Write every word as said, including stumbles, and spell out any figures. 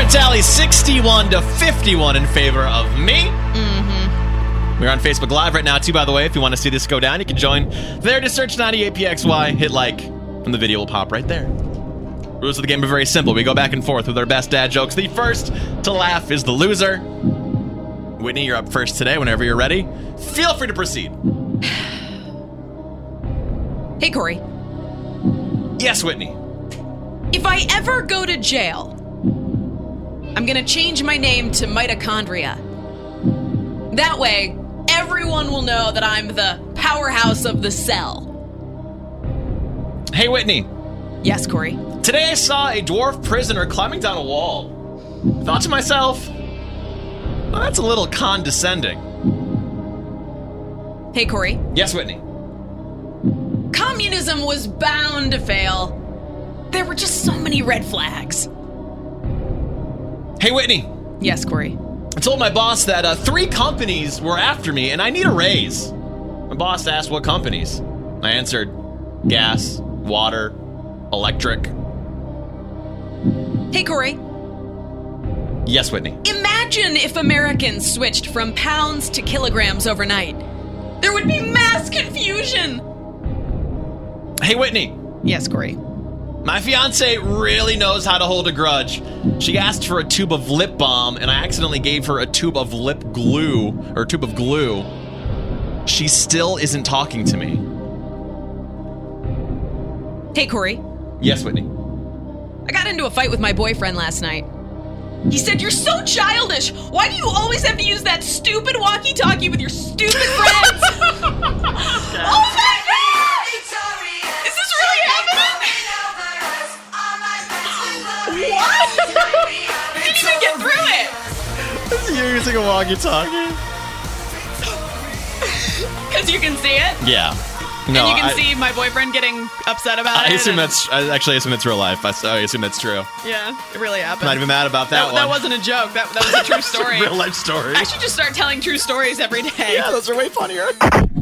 Current tally sixty-one to fifty-one in favor of me. Mm-hmm. We're on Facebook Live right now, too, by the way. If you want to see this go down, you can join there. Just search ninety-eight P X Y, hit like, and the video will pop right there. Rules of the game are very simple. We go back and forth with our best dad jokes. The first to laugh is the loser. Whitney, you're up first today. Whenever you're ready, feel free to proceed. Hey, Corey. Yes, Whitney. If I ever go to jail, I'm going to change my name to Mitochondria. That way, everyone will know that I'm the powerhouse of the cell. Hey, Whitney. Yes, Corey. Today I saw a dwarf prisoner climbing down a wall. Thought to myself, well, that's a little condescending. Hey, Corey. Yes, Whitney. Communism was bound to fail. There were just so many red flags. Hey, Whitney. Yes, Corey. I told my boss that uh, three companies were after me and I need a raise. My boss asked what companies. I answered gas, water, electric. Hey, Corey. Yes, Whitney. Imagine if Americans switched from pounds to kilograms overnight. There would be mass confusion. Hey, Whitney. Yes, Corey. My fiance really knows how to hold a grudge. She asked for a tube of lip balm, and I accidentally gave her a tube of lip glue, or a tube of glue. She still isn't talking to me. Hey, Corey. Yes, Whitney. I got into a fight with my boyfriend last night. He said, "You're so childish. Why do you always have to use that stupid walkie-talkie with your stupid friends?" Oh my God! Is this really happening? What? I didn't even get through it. You're using a walkie-talkie? Because you can see it? Yeah. No, and you can I, see my boyfriend getting upset about I it. assume and- that's. I actually assume it's real life. I, I assume that's true. Yeah, it really happened. Not even mad about that, that, one. that wasn't a joke. That, that was a true story. Real life story. I should just start telling true stories every day. Yeah, those are way funnier.